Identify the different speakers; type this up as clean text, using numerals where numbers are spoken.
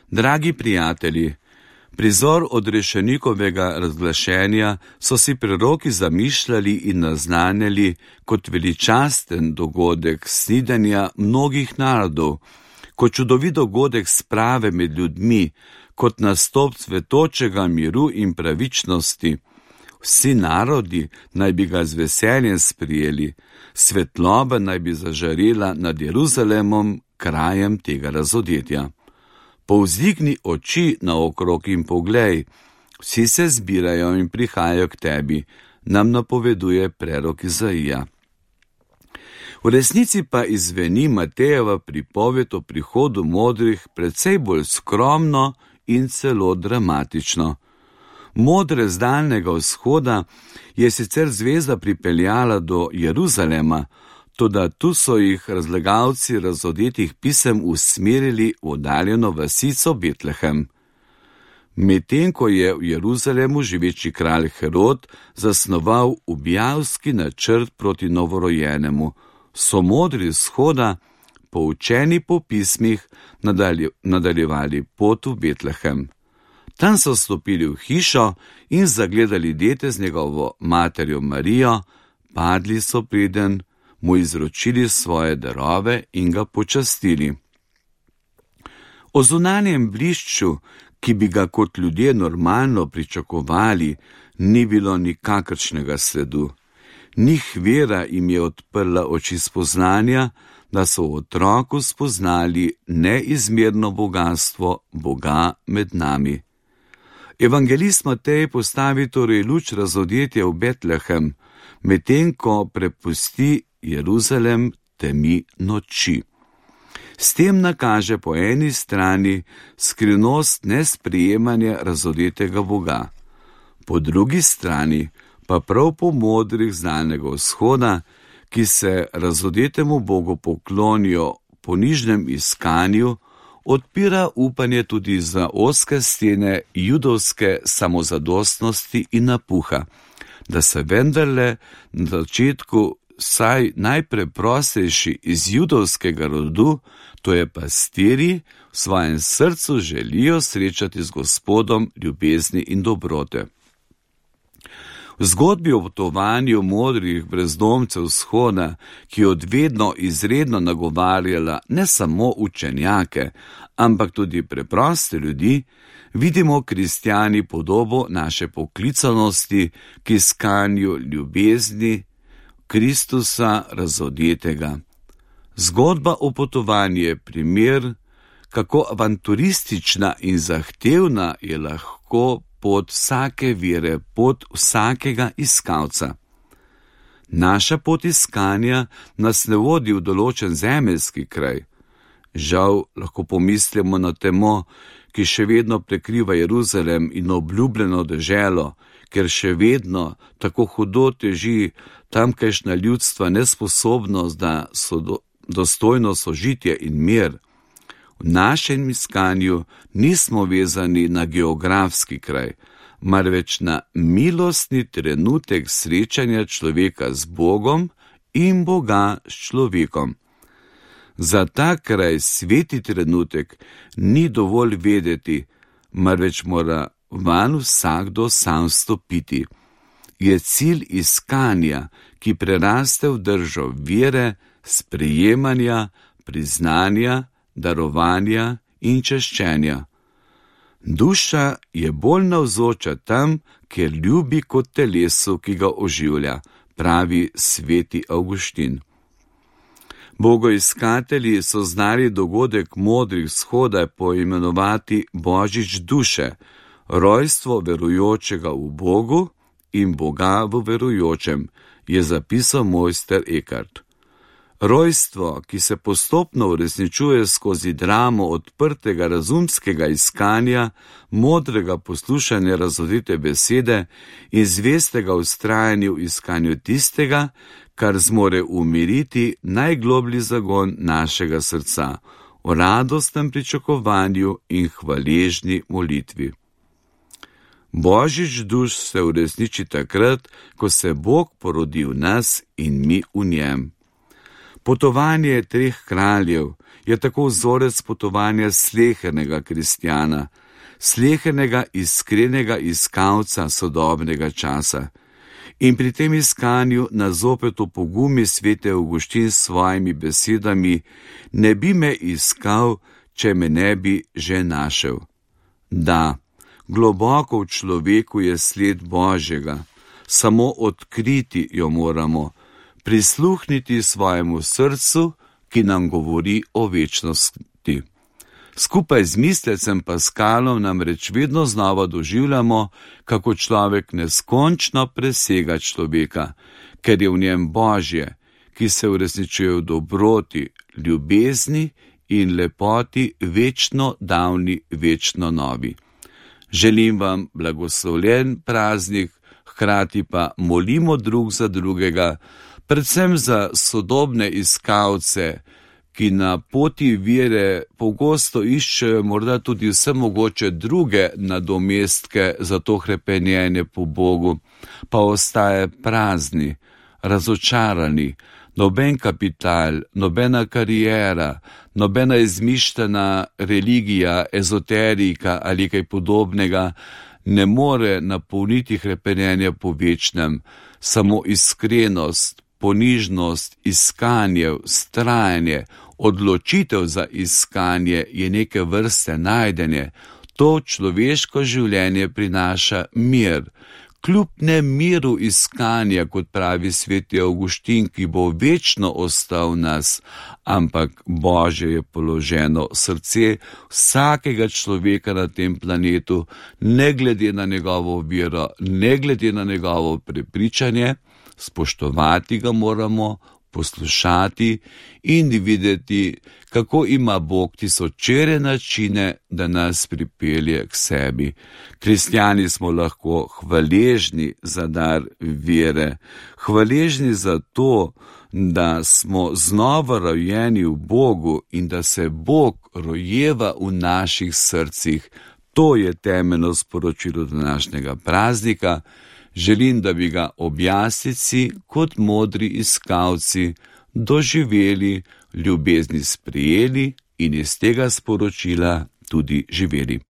Speaker 1: Dragi prijatelji, prizor odrešenikovega razglašenja so si preroki zamišljali in naznanjali kot veličasten dogodek snidenja mnogih narodov, kot čudovit dogodek sprave med ljudmi, kot nastop cvetočega miru in pravičnosti. Vsi narodi naj bi ga z veseljem sprijeli, svetloba naj bi zažarela nad Jeruzalemom, krajem tega razodetja. Povzdigni oči naokrog in poglej, vsi se zbirajo in prihajajo k tebi, nam napoveduje prerok Izaija. V resnici pa izveni Matejeva pripoved o prihodu modrih precej bolj skromno in celo dramatično. Modre z daljnega vzhoda je sicer zvezda pripeljala do Jeruzalema, toda tu so jih razlagalci razodetih pisem usmerili v oddaljeno vasico Betlehem. Medtem ko je v Jeruzalemu živeči kralj Herod zasnoval ubijalski načrt proti novorojenemu, so modri vzhoda, poučeni po pismih, nadaljevali pot v Betlehem. Tam so stopili v hišo in zagledali dete z njegovo materjo Marijo, padli so preden mu izročili svoje darove in ga počastili. O zunanjem blišču, ki bi ga kot ljudje normalno pričakovali, ni bilo nikakršnega sledu. Njih vera jim je odprla oči spoznanja, da so v otroku spoznali neizmerno bogastvo Boga med nami. Evangelist Matej postavi torej luč razodetja v Betlehem, medtem ko prepusti Jeruzalem temi noči. S tem nakaže po eni strani skrivnost nesprejemanja razodetega Boga, po drugi strani pa prav po modrih z daljnega vzhoda, ki se razodetemu Bogu poklonijo po nižnem iskanju, odpira upanje tudi za ozke stene judovske samozadostnosti in napuha, da se vendarle na začetku saj najpreprostejši iz judovskega rodu, to je pastirji, v svojem srcu želijo srečati z Gospodom ljubezni in dobrote. V zgodbi o potovanju modrih brezdomcev vzhoda, ki je odvedno izredno nagovarjala ne samo učenjake, ampak tudi preproste ljudi, vidimo kristjani podobo naše poklicanosti k iskanju ljubezni Kristusa razodetega. Zgodba o potovanju je primer, kako avanturistična in zahtevna je lahko pot vsake vere, pot vsakega iskalca. Naša pot iskanja nas ne vodi v določen zemeljski kraj. Žal lahko pomislimo na temo, ki še vedno prekriva Jeruzalem in obljubljeno deželo, ker še vedno tako hudo teži tamkajšnja ljudstva nesposobnost, da so dostojno sožitje in mir. V našem iskanju nismo vezani na geografski kraj, marveč na milostni trenutek srečanja človeka z Bogom in Boga s človekom. Za ta kraj sveti trenutek ni dovolj vedeti, marveč mora vanj vsakdo sam stopiti. Je cilj iskanja, ki preraste v držo vere, sprejemanja, priznanja, darovanja in češčenja. Duša je bolj navzoča tam, kjer ljubi kot telesu, ki ga oživlja, pravi sveti Avguštin. Bogoiskatelji so znali dogodek modrih vzhoda poimenovati Božič duše, rojstvo verujočega v Bogu in Boga v verujočem, je zapisal mojster Eckhart. Rojstvo, ki se postopno uresničuje skozi dramo odprtega razumskega iskanja, modrega poslušanja razodete besede in zvestega vztrajanja v iskanju tistega, kar zmore umiriti najgloblji zagon našega srca, v radostnem pričakovanju in hvaležni molitvi. Božič duš se uresniči takrat, ko se Bog porodi v nas in mi v njem. Potovanje treh kraljev je tako vzorec potovanja slehernega kristjana, slehernega iskrenega iskalca sodobnega časa. In pri tem iskanju nas zopet opogumi sveti Avguštin s svojimi besedami: ne bi me iskal, če me ne bi že našel. Da, globoko v človeku je sled Božjega, samo odkriti jo moramo, prisluhniti svojemu srcu, ki nam govori o večnosti. Skupaj z mislecem Paskalom namreč vedno znova doživljamo, kako človek neskončno presega človeka, ker je v njem Božje, ki se uresničuje v dobroti, ljubezni in lepoti večno davni, večno novi. Želim vam blagoslovljen praznik, hkrati pa molimo drug za drugega, predvsem za sodobne iskalce, ki na poti vere pogosto iščejo morda tudi vse mogoče druge nadomestke za to hrepenjenje po Bogu, pa ostaje prazni, razočarani, noben kapital, nobena kariera, nobena izmišljena religija, ezoterika ali kaj podobnega ne more napolniti hrepenjenja po večnem, samo iskrenost, ponižnost, iskanje, vztrajanje, odločitev za iskanje je neke vrste najdenje. To človeško življenje prinaša mir. Kljub nemiru iskanja, kot pravi sveti Avguštin, ki bo večno ostal nas, ampak Božje je položeno srce vsakega človeka na tem planetu, ne glede na njegovo vero, ne glede na njegovo prepričanje, spoštovati ga moramo, poslušati in videti, kako ima Bog tisočere načine, da nas pripelje k sebi. Kristjani smo lahko hvaležni za dar vere, hvaležni za to, da smo znova rojeni v Bogu in da se Bog rojeva v naših srcih. To je temeljno sporočilo današnjega praznika. Želim, da bi ga objasnici kot modri iskalci doživeli, ljubezni sprejeli in iz tega sporočila tudi živeli.